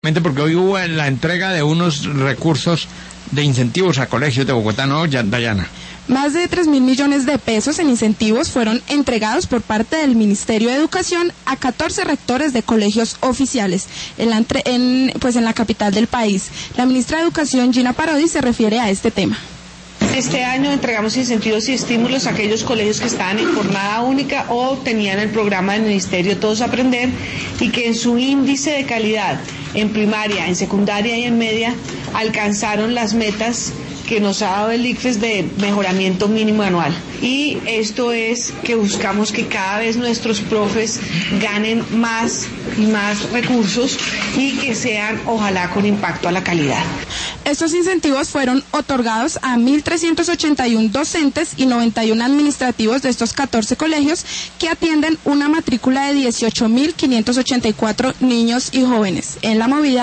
Porque hoy hubo la entrega de unos recursos de incentivos a colegios de Bogotá, ¿no, Dayana? Más de 3.000 millones de pesos en incentivos fueron entregados por parte del Ministerio de Educación a 14 rectores de colegios oficiales en la capital del país. La ministra de Educación, Gina Parodi, se refiere a este tema. Este año entregamos incentivos y estímulos a aquellos colegios que estaban en jornada única o tenían el programa del Ministerio Todos Aprender y que en su índice de calidad en primaria, en secundaria y en media alcanzaron las metas que nos ha dado el ICFES de mejoramiento mínimo anual. Y esto es que buscamos que cada vez nuestros profes ganen más y más recursos y que sean, ojalá, con impacto a la calidad. Estos incentivos fueron otorgados a 1.381 docentes y 91 administrativos de estos 14 colegios que atienden una matrícula de 18.584 niños y jóvenes. En la movida